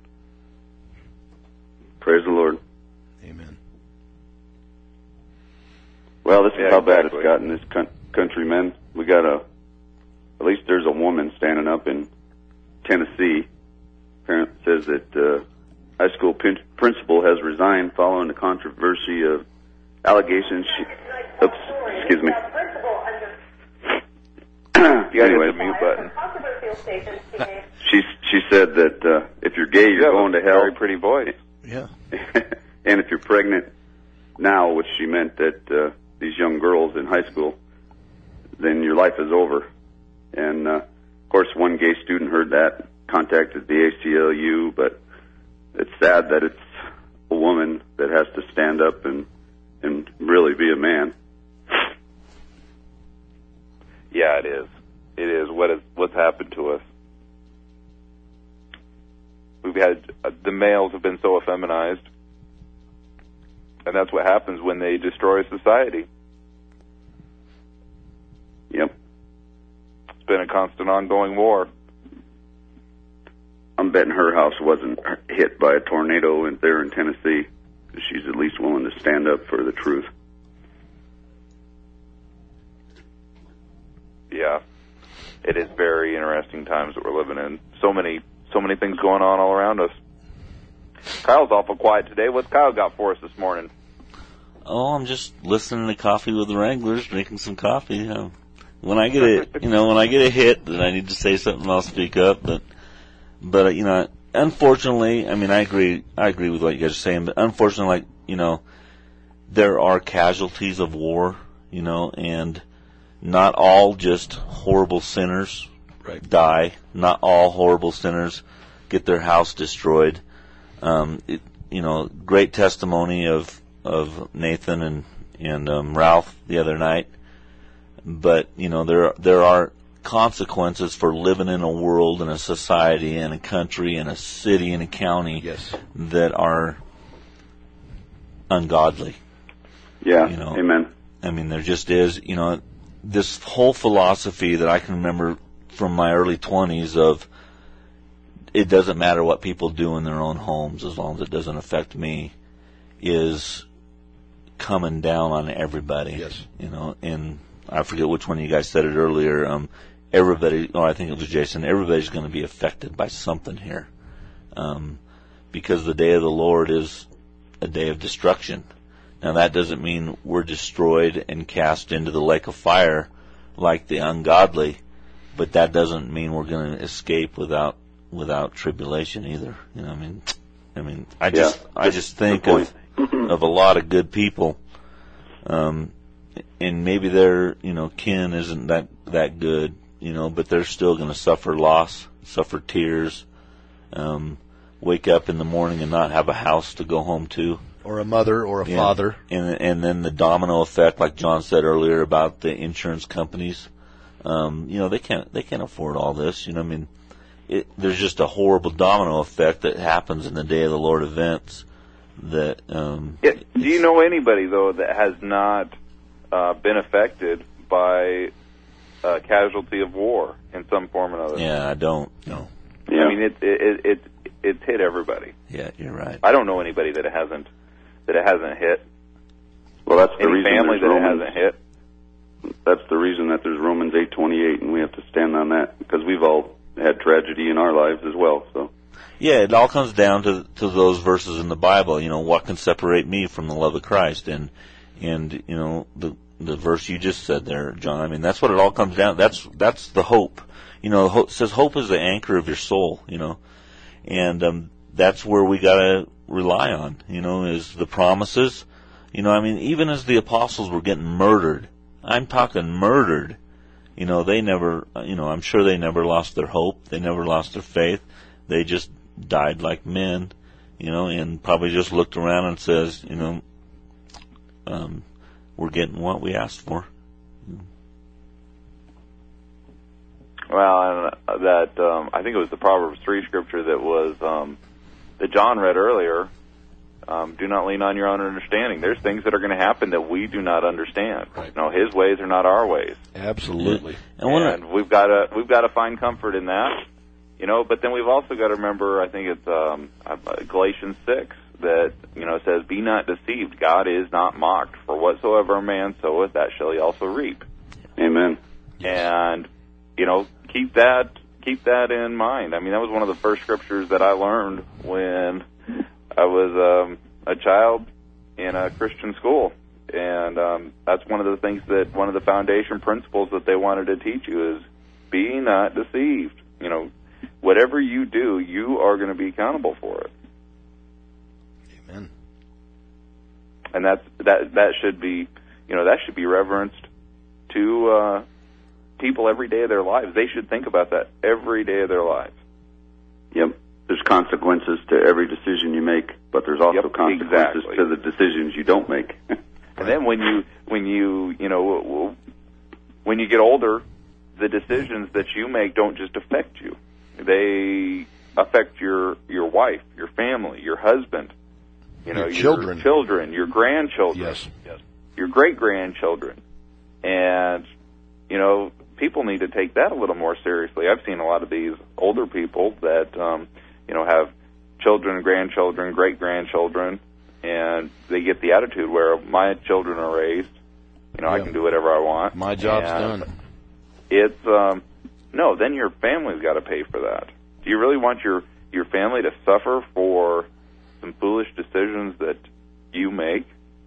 Praise the Lord. Amen. Well, this is Yeah, how bad exactly. it's gotten, this coun- country, men. We got a, at least there's a woman standing up in Tennessee. Parent says that uh, high school pin- principal has resigned following the controversy of allegations. She, oops, excuse me. You gotta Anyway. hit the mute button. She she said that uh, if you're gay, You you're have going a to hell. very pretty voice. Yeah. And if you're pregnant now, which she meant that uh, these young girls in high school, then your life is over. And, uh, of course, one gay student heard that, contacted the A C L U, but it's sad that it's a woman that has to stand up and, and really be a man. Yeah, it is. It is. What is what's happened to us? We've had uh, the males have been so effeminized, and that's what happens when they destroy society. Yep. It's been a constant, ongoing war. I'm betting her house wasn't hit by a tornado in, there in Tennessee. She's at least willing to stand up for the truth. Yeah, it is very interesting times that we're living in. So many, so many things going on all around us. Kyle's awful quiet today. What's Kyle got for us this morning? Oh, I'm just listening to Coffee with the Wranglers, drinking some coffee. You know. When I get a, you know, when I get a hit that I need to say something, I'll speak up. But, but you know, unfortunately, I mean, I agree, I agree with what you guys are saying. But unfortunately, like, you know, there are casualties of war, you know, and not all just horrible sinners Right. die. Not all horrible sinners get their house destroyed. Um, it, you know, great testimony of of Nathan and and um, Ralph the other night. But you know, there there are consequences for living in a world and a society and a country and a city and a county Yes. that are ungodly. Yeah, You know. amen. I mean, there just is, you know, this whole philosophy that I can remember from my early twenties of it doesn't matter what people do in their own homes as long as it doesn't affect me is coming down on everybody. Yes. You know, and I forget which one of you guys said it earlier. Um, everybody, oh, I think it was Jason, everybody's going to be affected by something here. Um, because the day of the Lord is a day of destruction. Now that doesn't mean we're destroyed and cast into the lake of fire like the ungodly, but that doesn't mean we're going to escape without without tribulation either. You know, I mean, I mean, I just Yeah, I just think good of of a lot of good people, um, and maybe their you know kin isn't that that good, you know, but they're still going to suffer loss, suffer tears, um, wake up in the morning and not have a house to go home to. or a mother, or a yeah. father. And and then the domino effect, like John said earlier about the insurance companies. Um, you know, they can't they can't afford all this. You know, I mean, it, there's just a horrible domino effect that happens in the Day of the Lord events. That um, yeah. Do you know anybody though that has not uh, been affected by a casualty of war in some form or another? Yeah, I don't. No. Yeah. I mean, it it it it's hit everybody. Yeah, you're right. I don't know anybody that it hasn't that it hasn't hit. Well, that's the Any reason family there's that it Romans. hasn't hit. That's the reason that there's Romans eight twenty-eight, and we have to stand on that because we've all had tragedy in our lives as well. So. Yeah, it all comes down to to those verses in the Bible. You know, what can separate me from the love of Christ? And and you know the the verse you just said there, John. I mean, that's what it all comes down. That's that's the hope. You know, it says hope is the anchor of your soul. You know, and um, that's where we gotta rely on. You know, is the promises. You know, I mean, even as the apostles were getting murdered, I'm talking murdered. You know, they never. You know, I'm sure they never lost their hope. They never lost their faith. They just died like men, you know, and probably just looked around and says, you know, um, we're getting what we asked for. Well, and that um, I think it was the Proverbs three scripture that was um, that John read earlier. Um, do not lean on your own understanding. There's things that are going to happen that we do not understand. Right. No, His ways are not our ways. Absolutely. And, when And we've got to we've got to find comfort in that. You know, but then we've also got to remember, I think it's um, Galatians six, that, you know, says, be not deceived. God is not mocked. For whatsoever a man soweth, that shall he also reap. Amen. And, you know, keep that keep that in mind. I mean, that was one of the first scriptures that I learned when I was um, a child in a Christian school. And um, that's one of the things that, one of the foundation principles that they wanted to teach you is, be not deceived. You know, whatever you do, you are going to be accountable for it. Amen. And that's, that that should be, you know, that should be reverenced to uh, people every day of their lives. They should think about that every day of their lives. Yep. There's consequences to every decision you make, but there's also Yep, consequences exactly. to the decisions you don't make. And then when you, when you, you know, when you get older, the decisions that you make don't just affect you. They affect your your wife, your family, your husband, you know, Your children. your children, your grandchildren, Yes. yes, your great grandchildren, and you know, people need to take that a little more seriously. I've seen a lot of these older people that um, you know have children, grandchildren, great grandchildren, and they get the attitude where my children are raised. You know, Yeah. I can do whatever I want. My job's And done. It's um, no. Then your family's got to pay for that. Do you really want your your family to suffer for some foolish decisions that you make?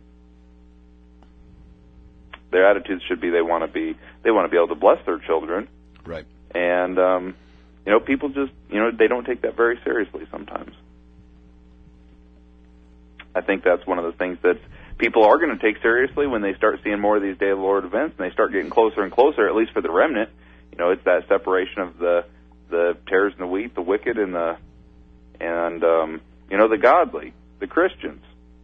Their attitudes should be they want to be they want to be able to bless their children, Right. and um, you know, people just you know they don't take that very seriously sometimes. I think that's one of the things that people are going to take seriously when they start seeing more of these Day of the Lord events, and they start getting closer and closer, at least for the remnant. You know, it's that separation of the the tares and the wheat, the wicked and the and um, you know the godly, the Christians.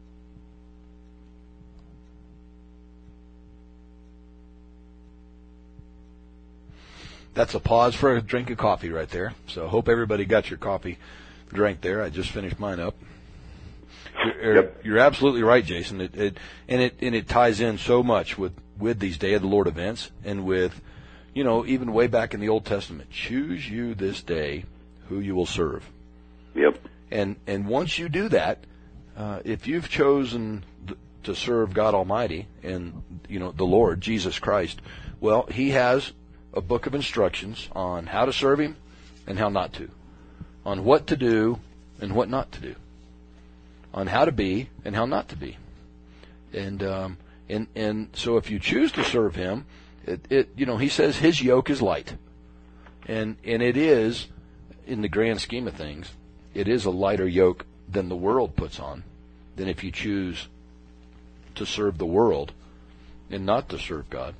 That's a pause for a drink of coffee right there. So hope everybody got your coffee drank there. I just finished mine up. You're, Yep. you're absolutely right, Jason. It, it and it and it ties in so much with with these Day of the Lord events, and with, you know, even way back in the Old Testament. Choose you this day who you will serve. Yep. And and once you do that, uh, if you've chosen th- to serve God Almighty and, you know, the Lord Jesus Christ, well, He has a book of instructions on how to serve Him and how not to, on what to do and what not to do, on how to be and how not to be. And um, and and so if you choose to serve Him, it, it you know, He says His yoke is light, and and it is, in the grand scheme of things, it is a lighter yoke than the world puts on, than if you choose to serve the world and not to serve God.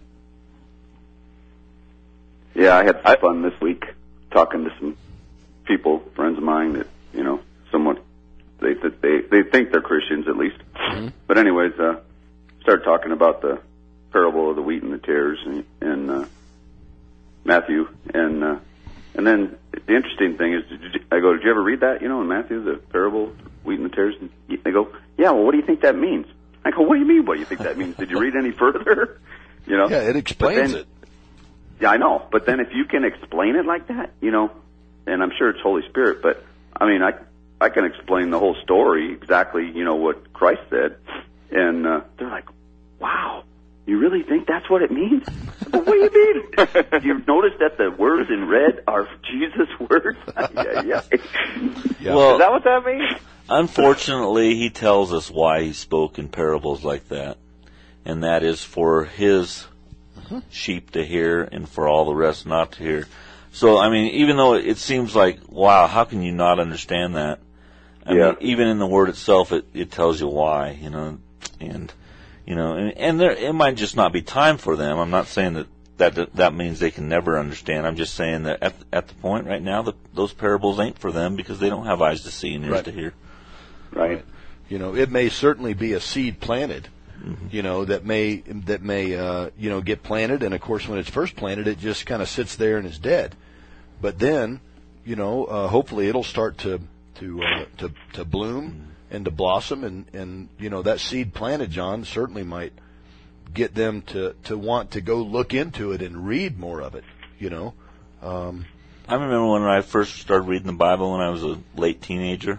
Yeah, I had some fun this week talking to some people, friends of mine that, you know, somewhat they they they think they're Christians at least. Mm-hmm. But anyways, uh, start talking about the parable of the wheat and the tares in, in uh, Matthew, and uh, and then the interesting thing is, did you, I go, did you ever read that? You know, in Matthew, the parable of wheat and the tares. And they go, yeah. Well, what do you think that means? I go, what do you mean? What do you think that means? Did you read any further? You know, yeah, it explains then, it. Yeah, I know. But then if you can explain it like that, you know, and I'm sure it's Holy Spirit, but I mean, I I can explain the whole story exactly, you know, what Christ said, and uh, they're like, wow. You really think that's what it means? What do you mean? You've noticed that the words in red are Jesus' words? yeah, yeah. Yeah. Well, Is that what that means? unfortunately, he tells us why he spoke in parables like that, and that is for his sheep to hear and for all the rest not to hear. So, I mean, even though it seems like, wow, how can you not understand that? I Yeah. mean, even in the word itself, it, it tells you why, you know, and, you know, and, and there, it might just not be time for them. I'm not saying that that, that means they can never understand. I'm just saying that at, at the point right now, the, those parables ain't for them because they don't have eyes to see and ears Right. to hear. Right. You know, it may certainly be a seed planted, Mm-hmm. you know, that may, that may, uh, you know, get planted. And of course, when it's first planted, it just kind of sits there and is dead. But then, you know, uh, hopefully it'll start to, to, uh, to, to bloom and to blossom. And, and, you know, that seed planted, John, certainly might get them to, to want to go look into it and read more of it, you know. Um, I remember when I first started reading the Bible when I was a late teenager.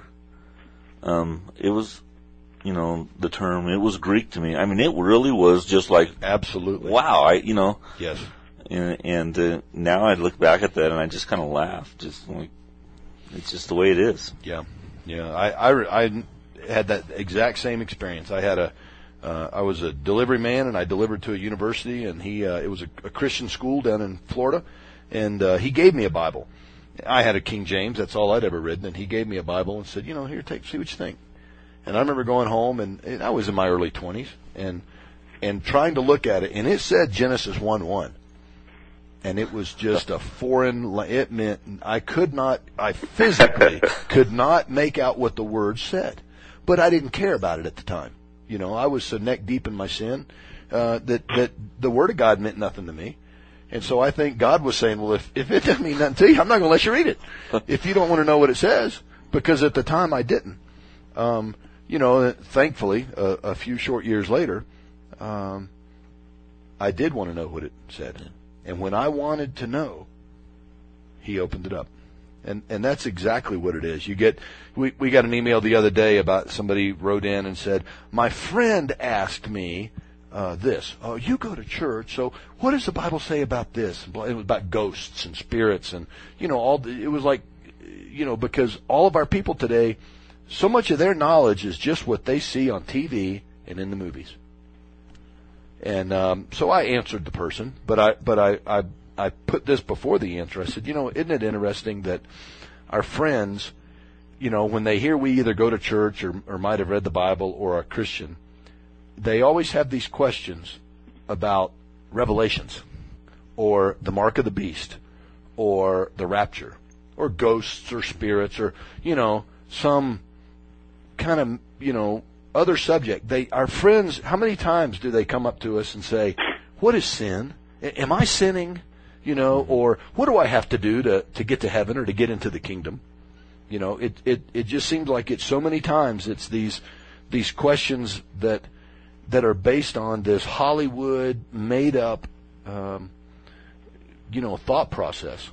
Um, it was, you know, the term, it was Greek to me. I mean, it really was just like, absolutely. wow, I, you know. Yes. And, and uh, now I look back at that and I just kind of laugh. Just like, it's just the way it is. Yeah. Yeah. I, I, I had that exact same experience. I had a, uh, I was a delivery man and I delivered to a university, and he, uh, it was a, a Christian school down in Florida, and, uh, he gave me a Bible. I had a King James, that's all I'd ever written, and he gave me a Bible and said, you know, here, take, see what you think. And I remember going home, and, and I was in my early twenties, and, and trying to look at it, and it said Genesis one one. And it was just a foreign, it meant I could not, I physically could not make out what the words said. But I didn't care about it at the time. You know, I was so neck deep in my sin, uh, that, that the Word of God meant nothing to me. And so I think God was saying, well, if, if it doesn't mean nothing to you, I'm not going to let you read it. If you don't want to know what it says, because at the time I didn't. Um, you know, thankfully, a, a few short years later, um, I did want to know what it said. And when I wanted to know, he opened it up. And, and that's exactly what it is. You get, we, we got an email the other day about somebody wrote in and said, my friend asked me, uh, this, oh, you go to church, so what does the Bible say about this? It was about ghosts and spirits and, you know, all, the, it was like, you know, because all of our people today, so much of their knowledge is just what they see on T V and in the movies. And um, so I answered the person, but I but I, I I put this before the answer. I said, you know, isn't it interesting that our friends, you know, when they hear we either go to church or, or might have read the Bible or are Christian, they always have these questions about Revelations or the mark of the beast or the rapture or ghosts or spirits or, you know, some kind of, you know, other subject. They, our friends, how many times do they come up to us and say, what is sin? Am I sinning? You know, or what do I have to do to, to get to heaven or to get into the kingdom? You know, it, it, it just seems like it's so many times it's these, these questions that, that are based on this Hollywood made up, um, you know, thought process.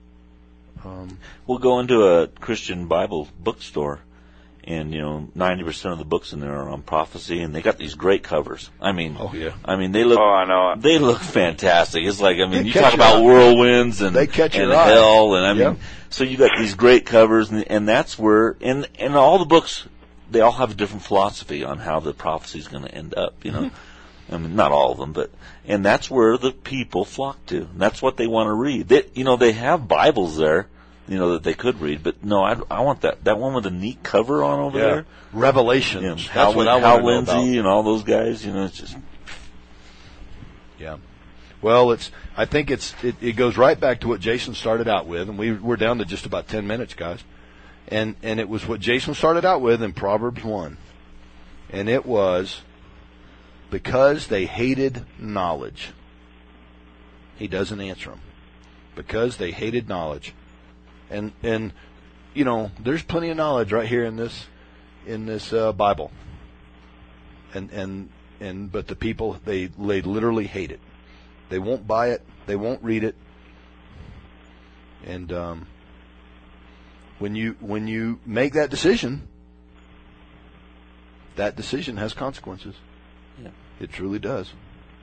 Um, we'll go into a Christian Bible bookstore, and, you know, ninety percent of the books in there are on prophecy, and they got these great covers. I mean, oh, yeah. I mean, they look, oh, I know. They look fantastic. It's like, I mean, They you catch talk your about eye. whirlwinds and, They catch and your eye. hell, and I mean, Yep. so you got these great covers, and, and that's where, and, and all the books, they all have a different philosophy on how the prophecy is going to end up, you know. Mm-hmm. I mean, not all of them, but, and that's where the people flock to. That's what they want to read. They, you know, they have Bibles there, you know, that they could read, but no, I, I want that, that one with a neat cover on over yeah. there. Revelations. You know, That's Hal, what I Hal want to know about. Lindsey and all those guys, you know, it's just. Yeah. Well, it's, I think it's, it, it goes right back to what Jason started out with, and we, we're down to just about ten minutes, guys. And and it was what Jason started out with in Proverbs one. And it was because they hated knowledge. He doesn't answer them. Because they hated knowledge. And and you know, there's plenty of knowledge right here in this in this uh, Bible. And and and but the people they they literally hate it. They won't buy it. They won't read it. And um, when you when you make that decision, that decision has consequences. Yeah. It truly does.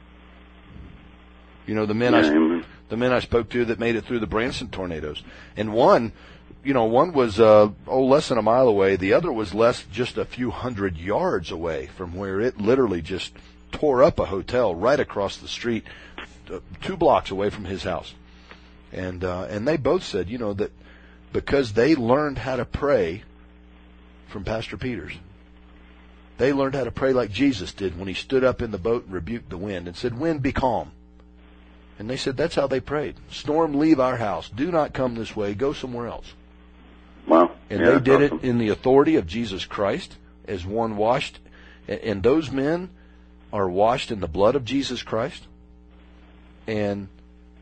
You know, the men Yeah, I amen. the men I spoke to that made it through the Branson tornadoes, and one, you know, one was uh, oh less than a mile away. The other was less, just a few hundred yards away from where it literally just tore up a hotel right across the street, uh, two blocks away from his house. And uh, and they both said, you know, that because they learned how to pray from Pastor Peters. They learned how to pray like Jesus did when he stood up in the boat and rebuked the wind and said, "Wind, be calm." And they said that's how they prayed. "Storm, leave our house. Do not come this way. Go somewhere else." Wow. And Yeah, they that's did awesome. it in the authority of Jesus Christ as one washed. And those men are washed in the blood of Jesus Christ. And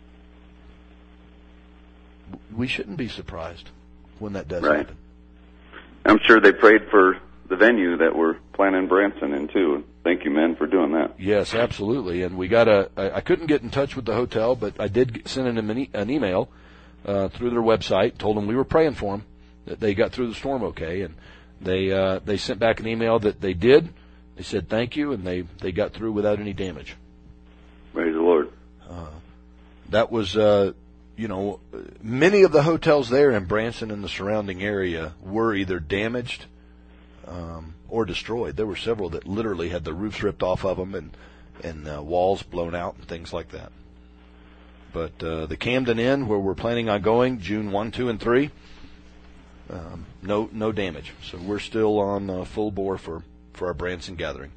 we shouldn't be surprised when that does Right. happen. I'm sure they prayed for the venue that we're planning Branson in, too. Thank you, men, for doing that. Yes, absolutely. And we got a, I I couldn't get in touch with the hotel, but I did send them an, e- an email uh, through their website, told them we were praying for them, that they got through the storm okay. And they uh, they sent back an email that they did. They said thank you, and they, they got through without any damage. Praise the Lord. That was, uh, you know, many of the hotels there in Branson and the surrounding area were either damaged um, or destroyed. There were several that literally had the roofs ripped off of them and and uh, walls blown out and things like that. But uh, the Camden Inn, where we're planning on going, June first, two, and three, um, no no damage. So we're still on uh, full bore for, for our Branson gathering.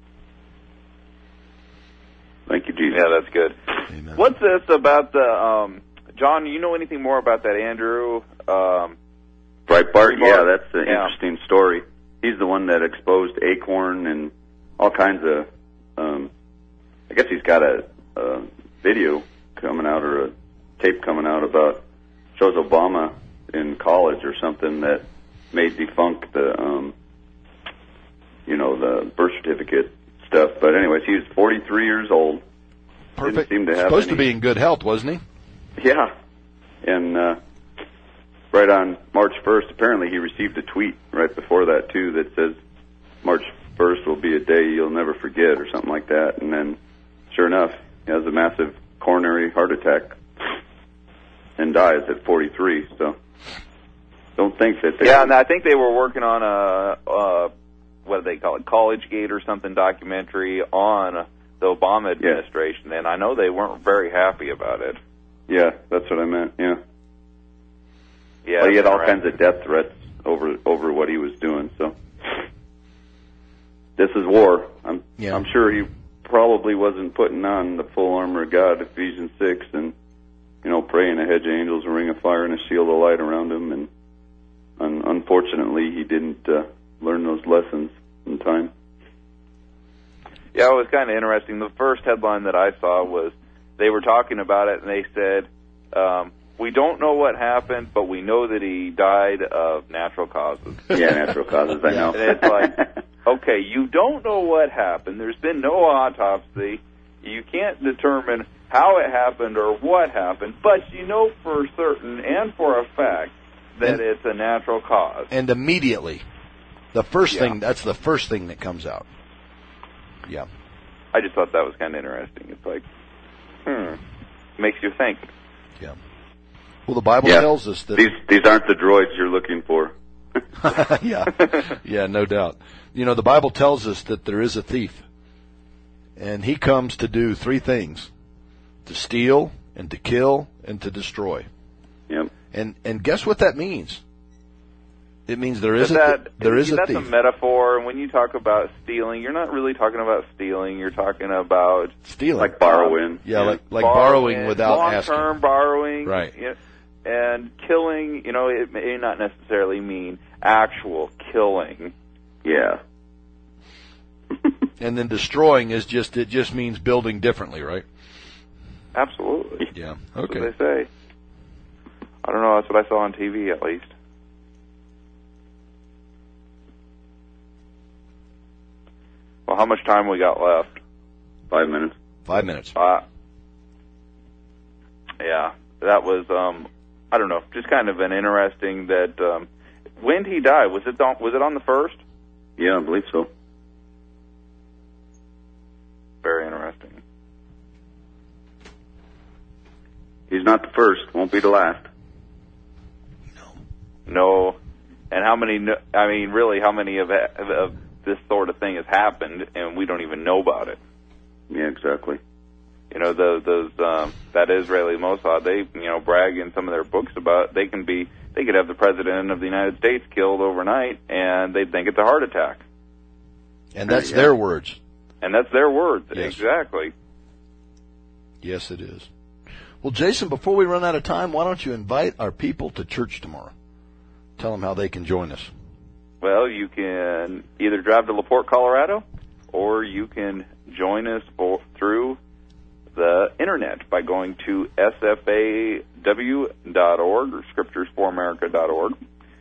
Thank you, Jesus. Yeah, that's good. Amen. What's this about the um, John? You know anything more about that Andrew? Um, Breitbart, Breitbart? yeah, that's an Yeah. interesting story. He's the one that exposed Acorn and all kinds of, um, I guess he's got a, a video coming out or a tape coming out about, shows Obama in college or something that made defunct the, um, you know, the birth certificate stuff. But anyways, he was forty-three years old. Perfect. Didn't seem to have Supposed any- to be in good health, wasn't he? Yeah. And uh, right on March first, apparently he received a tweet right before that, too, that says March first will be a day you'll never forget or something like that. And then, sure enough, he has a massive coronary heart attack and dies at forty-three. So don't think that they... yeah, and I think they were working on a, uh, what do they call it, College Gate or something documentary on the Obama administration, and I know they weren't very happy about it. Yeah, that's what I meant, yeah. Yeah, Well, he had all right. kinds of death threats over over what he was doing, so... This is war. I'm Yeah. I'm sure he probably wasn't putting on the full armor of God, Ephesians six, and, you know, praying a hedge of angels, a ring of fire, and a shield of light around him, and un- unfortunately he didn't uh, learn those lessons in time. Yeah, it was kind of interesting. The first headline that I saw was they were talking about it, and they said, um, we don't know what happened, but we know that he died of natural causes. Yeah, natural causes, I know. And it's like, okay, you don't know what happened. There's been no autopsy. You can't determine how it happened or what happened, but you know for certain and for a fact that And- it's a natural cause. And immediately, the first Yeah. thing, that's the first thing that comes out. Yeah. I just thought that was kind of interesting. It's like, hmm, makes you think. Yeah. Well, the Bible Yeah. tells us that. These these aren't the droids you're looking for. yeah. Yeah, no doubt. You know, the Bible tells us that there is a thief. And he comes to do three things. To steal, and to kill, and to destroy. Yep. And and guess what that means? It means there is But a that, th- there is a that's thief. a metaphor, and when you talk about stealing, you're not really talking about stealing. You're talking about Stealing. Like borrowing. yeah, like like borrowing, without long-term asking. borrowing. Right. Yeah. and killing, you know, it may not necessarily mean actual killing. Yeah. And then destroying is just, it just means building differently, right? Absolutely. Yeah. That's Okay. what they say. I don't know. That's what I saw on T V, at least. Well, how much time we got left? Five minutes. Five minutes. Uh, yeah, that was, um, I don't know, just kind of an interesting that, um, when did he die? Was it on, was it on the first? Yeah, I believe so. Very interesting. He's not the first. Won't be the last. No. And how many, I mean, really, how many of, of this sort of thing has happened and we don't even know about it? Yeah, exactly. You know, those, those um, that Israeli Mossad, they, you know, brag in some of their books about they can be, they could have the president of the United States killed overnight, and they'd think it's a heart attack. And that's yeah. their words. And that's their words, Yes. exactly. Yes, it is. Well, Jason, before we run out of time, why don't you invite our people to church tomorrow? Tell them how they can join us. Well, you can either drive to LaPorte, Colorado, or you can join us for, through the internet by going to S F A W dot org or scriptures for america dot org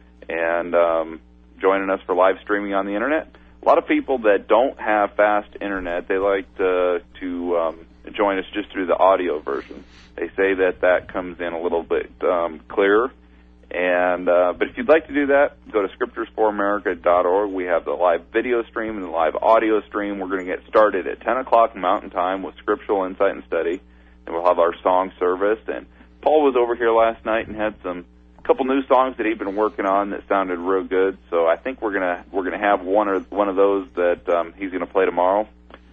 and um, joining us for live streaming on the internet. A lot of people that don't have fast internet, they like to, to um, join us just through the audio version. They say that that comes in a little bit um, clearer. And uh, but if you'd like to do that, go to scriptures for america dot org. We have the live video stream and the live audio stream. We're going to get started at ten o'clock Mountain Time with scriptural insight and study. And we'll have our song service. And Paul was over here last night and had some a couple new songs that he'd been working on that sounded real good. So I think we're gonna we're gonna have one or one of those that um, he's going to play tomorrow.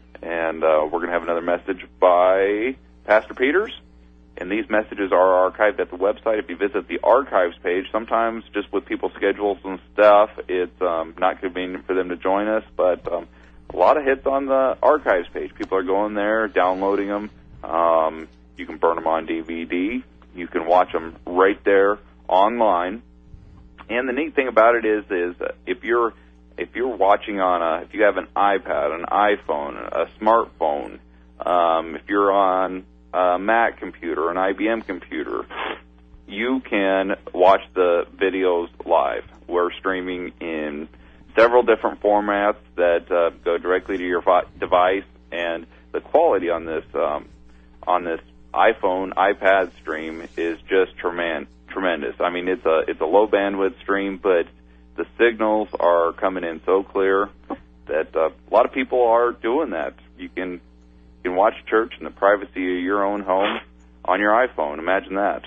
And uh, we're going to have another message by Pastor Peters. And these messages are archived at the website. If you visit the archives page, sometimes just with people's schedules and stuff, it's um, not convenient for them to join us. But um, a lot of hits on the archives page. People are going there, downloading them. Um, you can burn them on D V D. You can watch them right there online. And the neat thing about it is, is if you're if you're watching on a, if you have an iPad, an iPhone, a smartphone, um, if you're on a Mac computer, an I B M computer, you can watch the videos live. We're streaming in several different formats that uh, go directly to your device, and the quality on this um, on this iPhone, iPad stream is just tremendous. Tremendous. I mean, it's a it's a low bandwidth stream, but the signals are coming in so clear that uh, a lot of people are doing that. You can you can watch church in the privacy of your own home on your iPhone. Imagine that.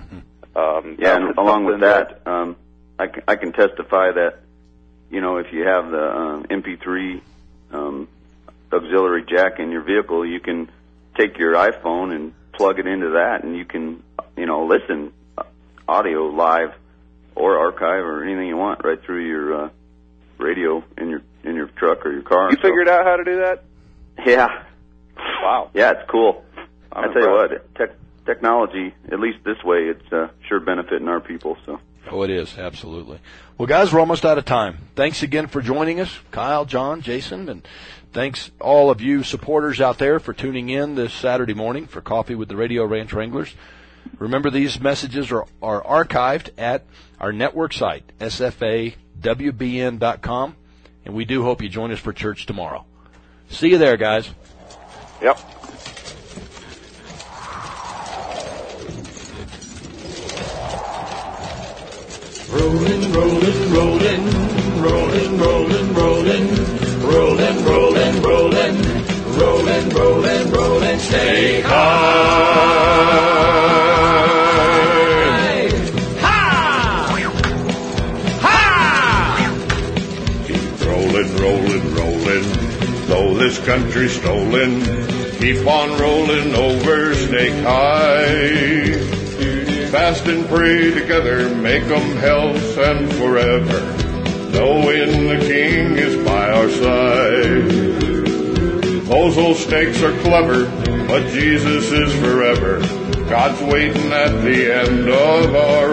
Um, yeah, and along with that, that um, I, can, I can testify that, you know, if you have the um, M P three um, auxiliary jack in your vehicle, you can take your iPhone and plug it into that, and you can, you know, listen audio live or archive or anything you want right through your uh, radio in your in your truck or your car. You figured out how to do that? Yeah. Wow. Yeah, it's cool. I'm I tell you impressed. what, tech, technology, at least this way, it's uh, sure benefiting our people. So. Oh, it is, absolutely. Well, guys, we're almost out of time. Thanks again for joining us, Kyle, John, Jason, and thanks all of you supporters out there for tuning in this Saturday morning for Coffee with the Radio Ranch Wranglers. Remember, these messages are, are archived at our network site, S F A W B N dot com, and we do hope you join us for church tomorrow. See you there, guys. Yep. Rolling, rolling, rolling, rolling, rolling, rolling, rolling, rolling, rolling, rolling, rolling, rolling, stay high. Rolling, rolling, though this country's stolen, keep on rolling over Snake High. Fast and pray together, make 'em health and forever, knowing the King is by our side. Those old snakes are clever, but Jesus is forever. God's waiting at the end of our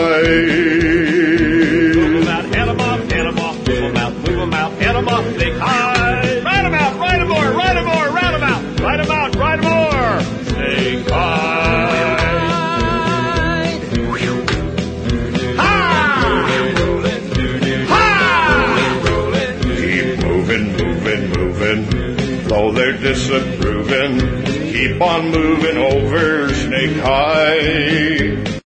ride. Move 'em out, head 'em off, head 'em off, move 'em out, move 'em out, head 'em off, snake high. Ride 'em out, ride 'em more, ride 'em more, round 'em out, ride 'em out, ride 'em more, snake high. Though they're disapproving, keep on moving over Snake High.